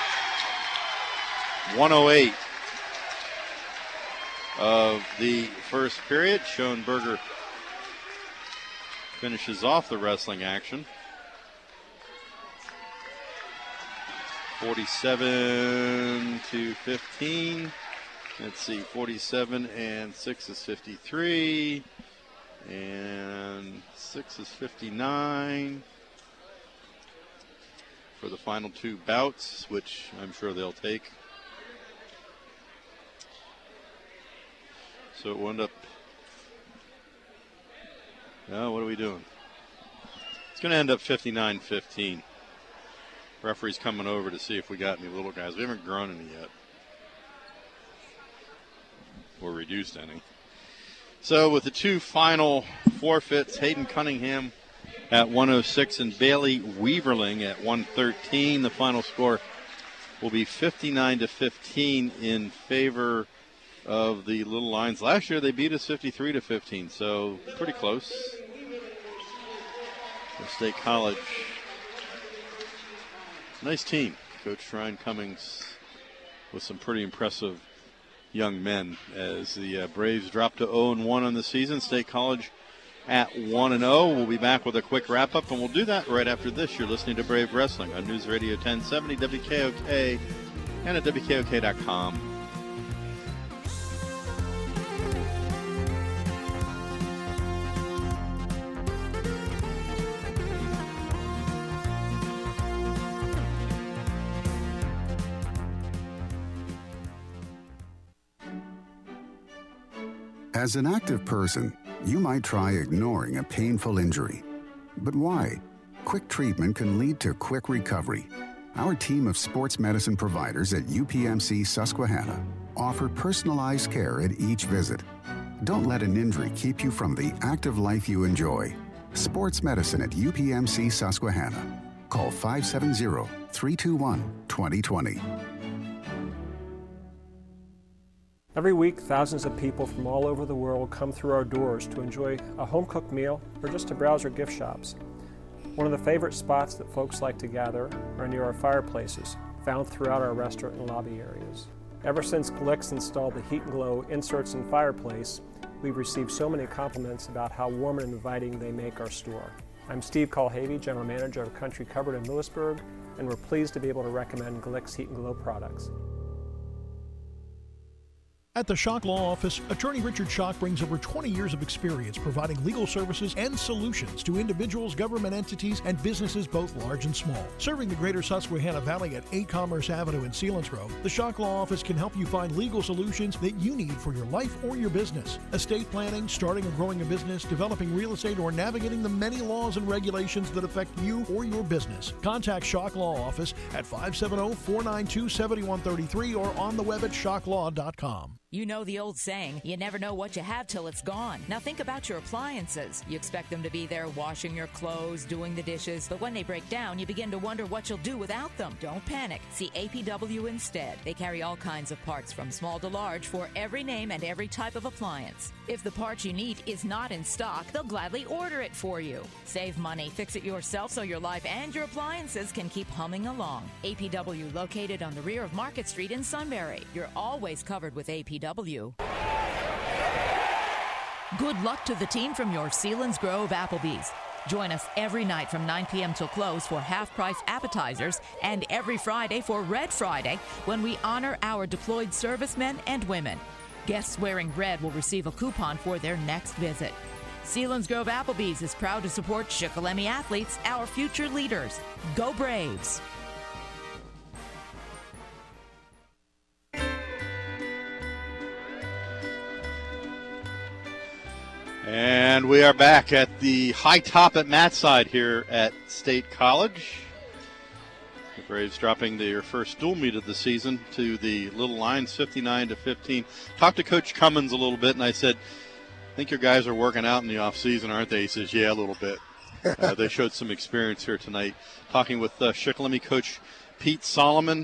one oh eight of the first period. Schoenberger finishes off the wrestling action. forty-seven to fifteen. Let's see, forty-seven and six is fifty-three. And six is fifty-nine. For the final two bouts, which I'm sure they'll take. So it will end up, oh, what are we doing? It's going to end up fifty-nine fifteen. Referee's coming over to see if we got any little guys. We haven't grown any yet. Or reduced any. So with the two final forfeits, Hayden Cunningham at one oh six and Bailey Weaverling at one thirteen. The final score will be fifty-nine to fifteen in favor of the Little Lions. Last year they beat us fifty-three to fifteen, so pretty close. The State College, nice team. Coach Ryan Cummings with some pretty impressive young men as the uh, Braves drop to oh and one on the season. State College at one and oh. We'll be back with a quick wrap-up, and we'll do that right after this. You're listening to Brave Wrestling on News Radio ten seventy W K O K and at W K O K dot com. As an active person, you might try ignoring a painful injury. But why? Quick treatment can lead to quick recovery. Our team of sports medicine providers at U P M C Susquehanna offer personalized care at each visit. Don't let an injury keep you from the active life you enjoy. Sports medicine at U P M C Susquehanna. Call five seven zero, three two one, two zero two zero. Every week, thousands of people from all over the world come through our doors to enjoy a home-cooked meal or just to browse our gift shops. One of the favorite spots that folks like to gather are near our fireplaces, found throughout our restaurant and lobby areas. Ever since Glick's installed the Heat and Glow inserts in fireplace, we've received so many compliments about how warm and inviting they make our store. I'm Steve Colhavy, General Manager of Country Cupboard in Lewisburg, and we're pleased to be able to recommend Glick's Heat and Glow products. At the Schock Law Office, attorney Richard Schock brings over twenty years of experience providing legal services and solutions to individuals, government entities, and businesses both large and small. Serving the greater Susquehanna Valley at eight Commerce Avenue in Selinsgrove, the Schock Law Office can help you find legal solutions that you need for your life or your business. Estate planning, starting or growing a business, developing real estate, or navigating the many laws and regulations that affect you or your business. Contact Schock Law Office at five seven zero, four nine two, seven one three three or on the web at schock law dot com. You know the old saying, you never know what you have till it's gone. Now think about your appliances. You expect them to be there washing your clothes, doing the dishes, but when they break down, you begin to wonder what you'll do without them. Don't panic. See A P W instead. They carry all kinds of parts from small to large for every name and every type of appliance. If the part you need is not in stock, they'll gladly order it for you. Save money, fix it yourself so your life and your appliances can keep humming along. A P W, located on the rear of Market Street in Sunbury. You're always covered with A P W. Good luck to the team from your Selinsgrove Applebee's. Join us every night from nine p.m. till close for half-price appetizers and every Friday for Red Friday when we honor our deployed servicemen and women. Guests wearing red will receive a coupon for their next visit. Selinsgrove Applebee's is proud to support Shikellamy athletes, our future leaders. Go Braves! And we are back at the high top at Matt's side here at State College. The Braves dropping their first dual meet of the season to the Little Lions, fifty-nine to fifteen. Talked to Coach Cummins a little bit, and I said, I think your guys are working out in the off season, aren't they? He says, yeah, a little bit. uh, they showed some experience here tonight. Talking with uh, Shikellamy coach Pete Solomon.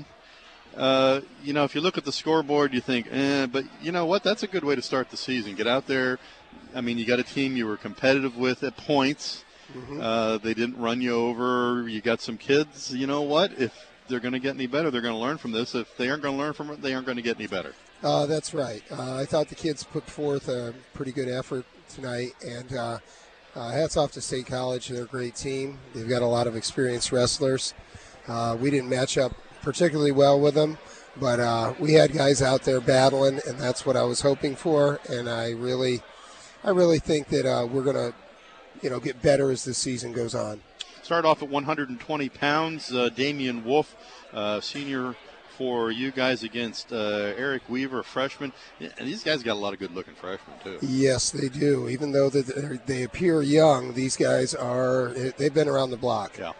Uh, you know, if you look at the scoreboard, you think, eh, but you know what? That's a good way to start the season. Get out there. I mean, you got a team you were competitive with at points. Mm-hmm. Uh, they didn't run you over. You got some kids. You know what? If they're going to get any better, they're going to learn from this. If they aren't going to learn from it, they aren't going to get any better. Uh, that's right. Uh, I thought the kids put forth a pretty good effort tonight, and uh, uh, hats off to State College. They're a great team. They've got a lot of experienced wrestlers. Uh, we didn't match up particularly well with them, but uh, we had guys out there battling, and that's what I was hoping for, and I really – I really think that uh, we're going to, you know, get better as the season goes on. Start off at one hundred twenty pounds. Uh, Damian Wolf, uh, senior for you guys against uh, Eric Weaver, freshman. Yeah, and these guys got a lot of good-looking freshmen, too. Yes, they do. Even though they appear young, these guys are, they've been around the block. Yeah. one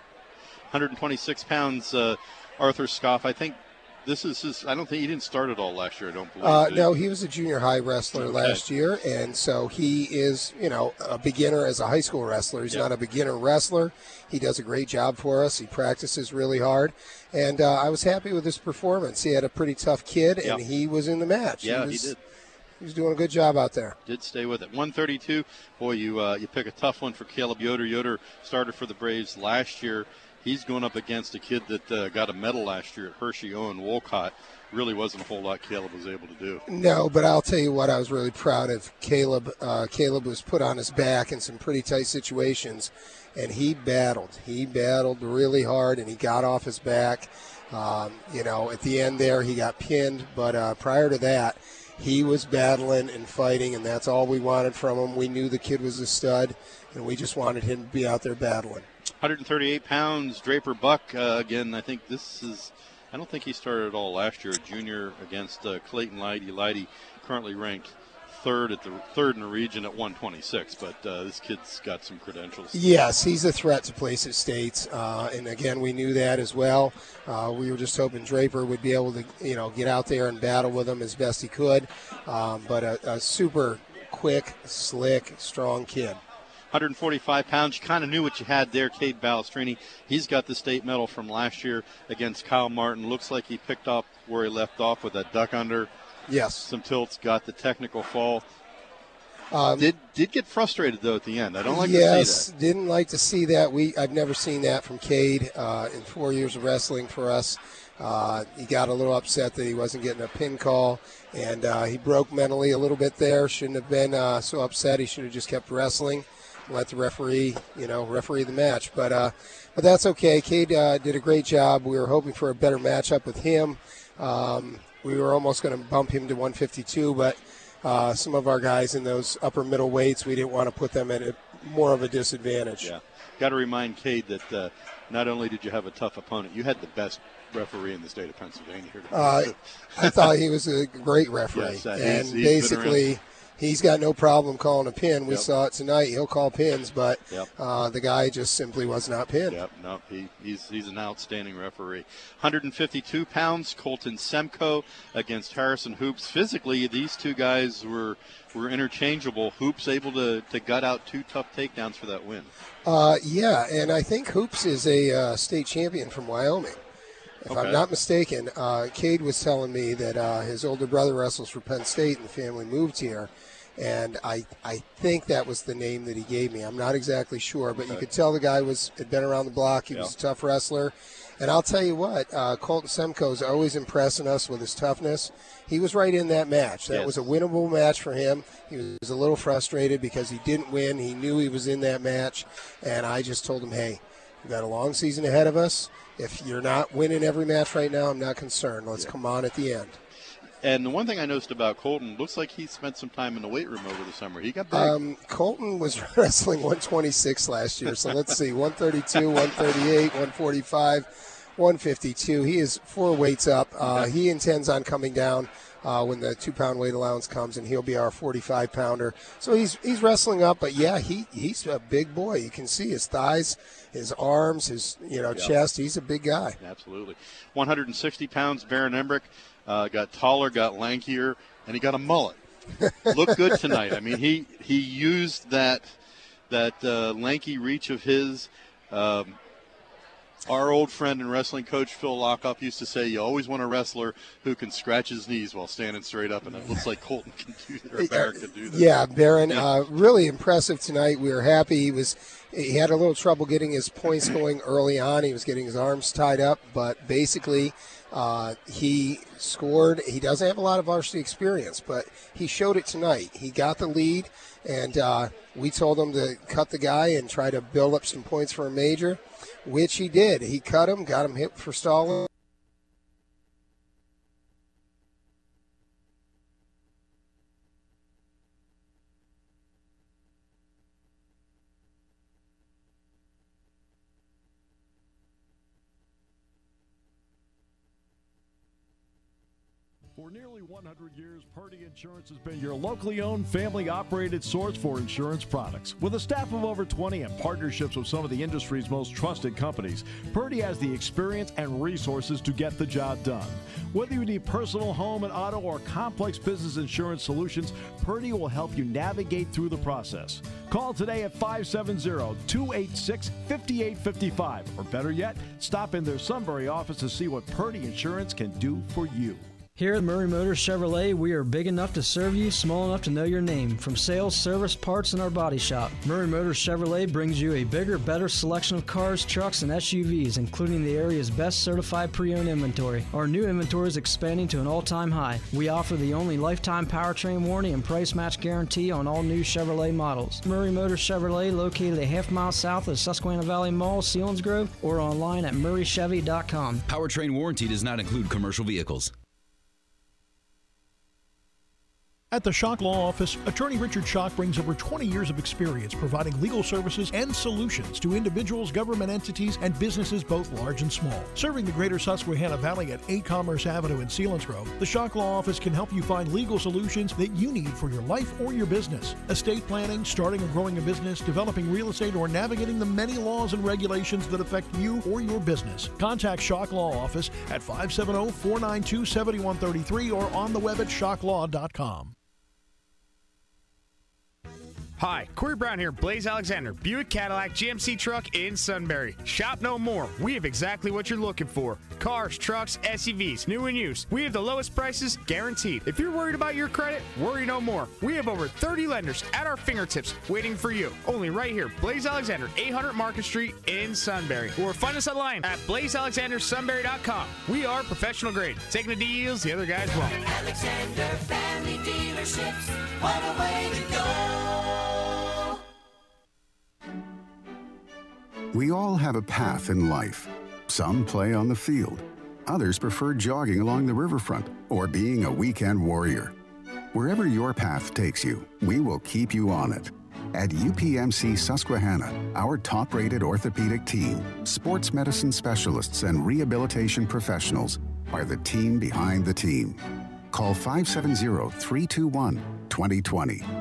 hundred twenty-six pounds, uh, Arthur Scoff. I think this is his, I don't think he didn't start at all last year, I don't believe. Uh, no, he was a junior high wrestler okay. last year, and so he is, you know, a beginner as a high school wrestler. He's yep. not a beginner wrestler. He does a great job for us. He practices really hard, and uh, I was happy with his performance. He had a pretty tough kid, and yep. he was in the match. Yeah, he, was, he did. He was doing a good job out there. Did stay with it. one thirty-two, boy, you uh, you pick a tough one for Caleb Yoder. Yoder started for the Braves last year. He's going up against a kid that uh, got a medal last year at Hershey, Owen Wolcott. Really wasn't a whole lot Caleb was able to do. No, but I'll tell you what, I was really proud of Caleb. Uh, Caleb was put on his back in some pretty tight situations, and he battled. He battled really hard, and he got off his back. Um, you know, at the end there, he got pinned, but uh, prior to that, he was battling and fighting, and that's all we wanted from him. We knew the kid was a stud, and we just wanted him to be out there battling. one hundred thirty-eight pounds, Draper Buck. Uh, again, I think this is – I don't think he started at all last year, a junior against uh, Clayton Leidy. Leidy currently ranked third at the third in the region at one twenty-six, but uh, this kid's got some credentials. Yes, he's a threat to Placer States, uh, and again, we knew that as well. Uh, we were just hoping Draper would be able to, you know, get out there and battle with him as best he could, um, but a, a super quick, slick, strong kid. one hundred forty-five pounds. You kind of knew what you had there, Cade Balestrini. He's got the state medal from last year against Kyle Martin. Looks like he picked up where he left off with that duck under. Yes. Some tilts, got the technical fall. Um, did did get frustrated, though, at the end. I don't like yes, to see that. Yes, didn't like to see that. We I've never seen that from Cade uh, in four years of wrestling for us. Uh, he got a little upset that he wasn't getting a pin call, and uh, he broke mentally a little bit there. Shouldn't have been uh, so upset. He should have just kept wrestling. Let the referee, you know, referee the match. But uh, but that's okay. Cade uh, did a great job. We were hoping for a better matchup with him. Um, we were almost going to bump him to one fifty-two, but uh, some of our guys in those upper middle weights, we didn't want to put them at a, more of a disadvantage. Yeah. Got to remind Cade that uh, not only did you have a tough opponent, you had the best referee in the state of Pennsylvania. Uh, I thought he was a great referee. Yes, uh, and he's, he's basically, he's got no problem calling a pin. We Yep. saw it tonight. He'll call pins, but Yep. uh, the guy just simply was not pinned. Yep, no, he, he's he's an outstanding referee. one fifty-two pounds, Colton Semko against Harrison Hoops. Physically, these two guys were were interchangeable. Hoops able to, to gut out two tough takedowns for that win. Uh, yeah, and I think Hoops is a uh, state champion from Wyoming. If Okay. I'm not mistaken, uh, Cade was telling me that uh, his older brother wrestles for Penn State and the family moved here. And I I think that was the name that he gave me. I'm not exactly sure, but you Okay. could tell the guy was had been around the block. He was Yeah. a tough wrestler. And I'll tell you what, uh, Colton Semko is always impressing us with his toughness. He was right in that match. That Yes. was a winnable match for him. He was a little frustrated because he didn't win. He knew he was in that match. And I just told him, hey, we've got a long season ahead of us. If you're not winning every match right now, I'm not concerned. Let's Yeah. come on at the end. And the one thing I noticed about Colton, looks like he spent some time in the weight room over the summer. He got big. Um, Colton was wrestling one twenty-six last year, so let's see, one thirty-two, one thirty-eight, one forty-five, one fifty-two. He is four weights up. Uh, he intends on coming down uh, when the two-pound weight allowance comes, and he'll be our forty-five pounder. So he's he's wrestling up, but yeah, he he's a big boy. You can see his thighs, his arms, his you know Yeah. chest. He's a big guy. Absolutely. one sixty pounds, Baron Embrick uh, got taller, got lankier, and he got a mullet. Looked good tonight. I mean, he he used that that uh, lanky reach of his. Um, our old friend and wrestling coach Phil Lockoff used to say, "You always want a wrestler who can scratch his knees while standing straight up," and it looks like Colton can do that, or Baron can do that. Yeah, Baron, uh, really impressive tonight. We were happy. He was he had a little trouble getting his points going early on. He was getting his arms tied up, but basically uh, he scored. He doesn't have a lot of varsity experience, but he showed it tonight. He got the lead, and uh, we told him to cut the guy and try to build up some points for a major, which he did. He cut him, got him hit for stalling. For nearly one hundred years, Purdy Insurance has been your locally owned, family-operated source for insurance products. With a staff of over twenty and partnerships with some of the industry's most trusted companies, Purdy has the experience and resources to get the job done. Whether you need personal, home, and auto, or complex business insurance solutions, Purdy will help you navigate through the process. Call today at five seven zero, two eight six, five eight five five, or better yet, stop in their Sunbury office to see what Purdy Insurance can do for you. Here at Murray Motors Chevrolet, we are big enough to serve you, small enough to know your name. From sales, service, parts, and our body shop, Murray Motors Chevrolet brings you a bigger, better selection of cars, trucks, and S U Vs, including the area's best certified pre-owned inventory. Our new inventory is expanding to an all-time high. We offer the only lifetime powertrain warranty and price match guarantee on all new Chevrolet models. Murray Motors Chevrolet, located a half mile south of Susquehanna Valley Mall, Selinsgrove, or online at murray chevy dot com. Powertrain warranty does not include commercial vehicles. At the Schock Law Office, attorney Richard Schock brings over twenty years of experience providing legal services and solutions to individuals, government entities, and businesses both large and small. Serving the greater Susquehanna Valley at eight Commerce Avenue in Selinsgrove, the Schock Law Office can help you find legal solutions that you need for your life or your business. Estate planning, starting or growing a business, developing real estate, or navigating the many laws and regulations that affect you or your business. Contact Schock Law Office at five seven zero, four nine two, seven one three three or on the web at schock law dot com. Hi, Corey Brown here, Blaze Alexander, Buick Cadillac G M C truck in Sunbury. Shop no more. We have exactly what you're looking for. Cars, trucks, S U Vs, new and used. We have the lowest prices guaranteed. If you're worried about your credit, worry no more. We have over thirty lenders at our fingertips waiting for you. Only right here, Blaze Alexander, eight hundred Market Street in Sunbury. Or find us online at blaze alexander sunbury dot com. We are professional grade, taking the deals the other guys won't. Alexander Family Dealerships, what a way to go. We all have a path in life. Some play on the field, Others prefer jogging along the riverfront or being a weekend warrior. Wherever your path takes you, we will keep you on it. At U P M C Susquehanna, our top-rated orthopedic team, sports medicine specialists, and rehabilitation professionals are the team behind the team. Call five seven zero, three two one, two zero two zero.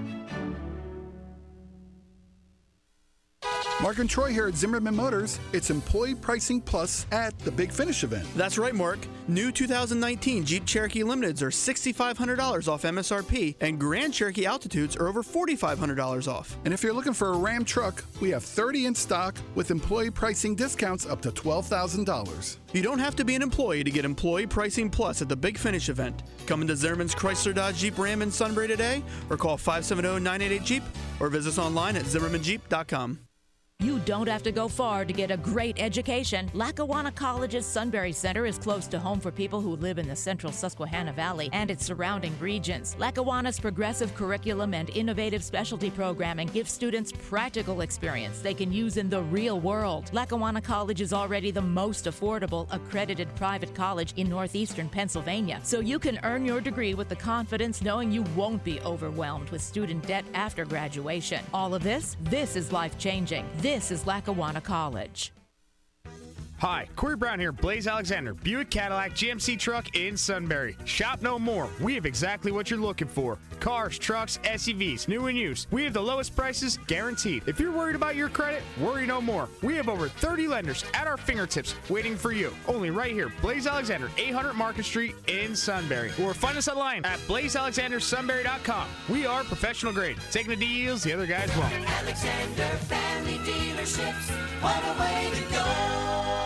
Mark and Troy here at Zimmerman Motors. It's Employee Pricing Plus at the Big Finish event. That's right, Mark. New two thousand nineteen Jeep Cherokee Limiteds are six thousand five hundred dollars off M S R P, and Grand Cherokee Altitudes are over four thousand five hundred dollars off. And if you're looking for a Ram truck, we have thirty in stock with employee pricing discounts up to twelve thousand dollars. You don't have to be an employee to get Employee Pricing Plus at the Big Finish event. Come into Zimmerman's Chrysler Dodge Jeep Ram in Sunbury today, or call five seven zero, nine eight eight, Jeep, or visit us online at zimmerman jeep dot com. You don't have to go far to get a great education. Lackawanna College's Sunbury Center is close to home for people who live in the central Susquehanna Valley and its surrounding regions. Lackawanna's progressive curriculum and innovative specialty programming give students practical experience they can use in the real world. Lackawanna College is already the most affordable accredited private college in northeastern Pennsylvania, so you can earn your degree with the confidence knowing you won't be overwhelmed with student debt after graduation. All of this, this is life-changing. This is Lackawanna College. Hi, Corey Brown here, Blaze Alexander, Buick Cadillac G M C truck in Sunbury. Shop no more. We have exactly what you're looking for. Cars, trucks, S U Vs, new and used. We have the lowest prices guaranteed. If you're worried about your credit, worry no more. We have over thirty lenders at our fingertips waiting for you. Only right here, Blaze Alexander, eight hundred Market Street in Sunbury. Or find us online at blaze alexander sunbury dot com. We are professional grade, taking the deals the other guys won't. Alexander Family Dealerships, what a way to go.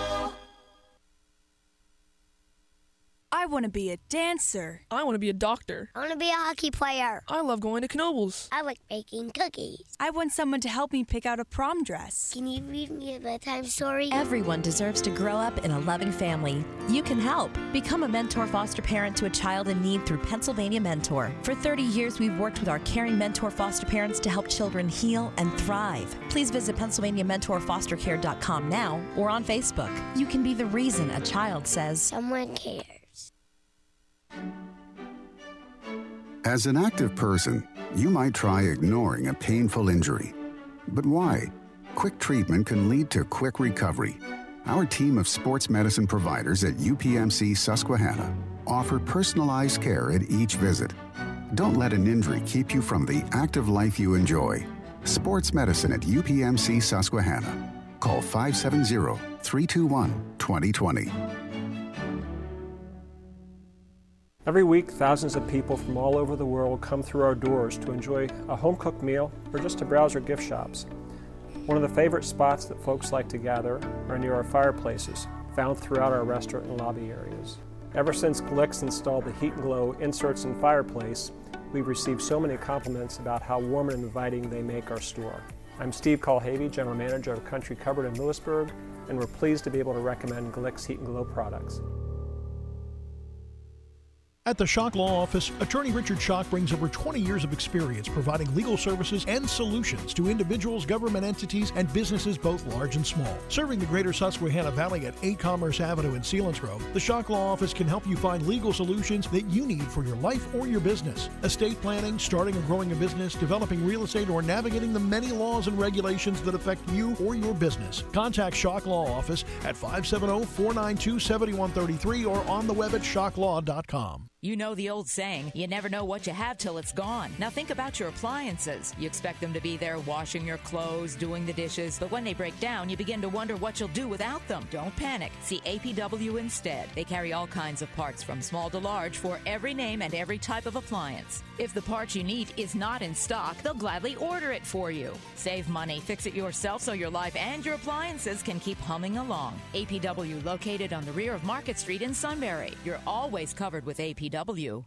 I want to be a dancer. I want to be a doctor. I want to be a hockey player. I love going to Knoebels. I like baking cookies. I want someone to help me pick out a prom dress. Can you read me a bedtime story? Everyone deserves to grow up in a loving family. You can help. Become a mentor foster parent to a child in need through Pennsylvania Mentor. For thirty years, we've worked with our caring mentor foster parents to help children heal and thrive. Please visit pennsylvania mentor foster care dot com now or on Facebook. You can be the reason a child says, "Someone cares." As an active person, you might try ignoring a painful injury. But why? Quick treatment can lead to quick recovery. Our team of sports medicine providers at U P M C Susquehanna offer personalized care at each visit. Don't let an injury keep you from the active life you enjoy. Sports medicine at U P M C Susquehanna. Call five seven zero, three two one, two zero two zero. Every week, thousands of people from all over the world come through our doors to enjoy a home-cooked meal or just to browse our gift shops. One of the favorite spots that folks like to gather are near our fireplaces, found throughout our restaurant and lobby areas. Ever since Glicks installed the Heat and Glow inserts in fireplace, we've received so many compliments about how warm and inviting they make our store. I'm Steve Colhavy, General Manager of Country Cupboard in Lewisburg, and we're pleased to be able to recommend Glicks Heat and Glow products. At the Schock Law Office, attorney Richard Schock brings over twenty years of experience providing legal services and solutions to individuals, government entities, and businesses both large and small. Serving the greater Susquehanna Valley at eight Commerce Avenue in Selinsgrove, the Schock Law Office can help you find legal solutions that you need for your life or your business. Estate planning, starting or growing a business, developing real estate, or navigating the many laws and regulations that affect you or your business. Contact Schock Law Office at five seven zero, four nine two, seven one three three or on the web at schock law dot com. You know the old saying, you never know what you have till it's gone. Now think about your appliances. You expect them to be there washing your clothes, doing the dishes, but when they break down, you begin to wonder what you'll do without them. Don't panic. See A P W instead. They carry all kinds of parts from small to large for every name and every type of appliance. If the part you need is not in stock, they'll gladly order it for you. Save money, fix it yourself so your life and your appliances can keep humming along. A P W located on the rear of Market Street in Sunbury. You're always covered with A P W.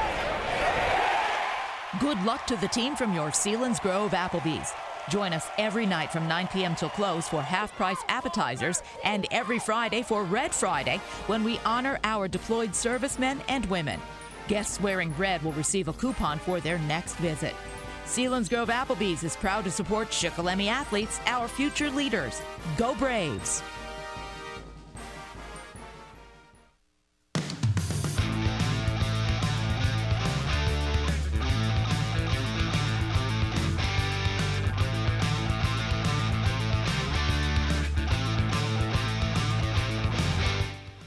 Good luck to the team from your Selinsgrove Applebee's. Join us every night from nine p.m. till close for half-price appetizers and every Friday for Red Friday when we honor our deployed servicemen and women. Guests wearing red will receive a coupon for their next visit. Selinsgrove Applebee's is proud to support Shikellamy athletes, our future leaders. Go Braves!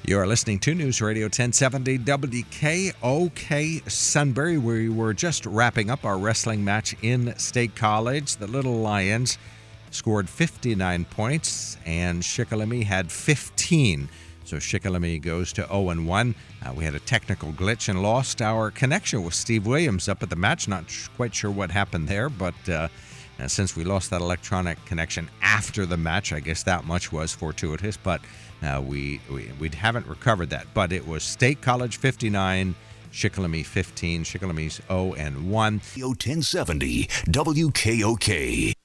You're listening to News Radio ten seventy W K O K Sunbury. We were just wrapping up our wrestling match in State College. The Little Lions scored fifty-nine points, and Shikellamy had fifteen. So Shikellamy goes to oh and one. Uh, we had a technical glitch and lost our connection with Steve Williams up at the match. Not sh- quite sure what happened there, but uh, uh, since we lost that electronic connection after the match, I guess that much was fortuitous. But uh, we, we we haven't recovered that. But it was State College fifty-nine, Shikellamy fifteen. Shikellamy oh and one. ten seventy W K O K.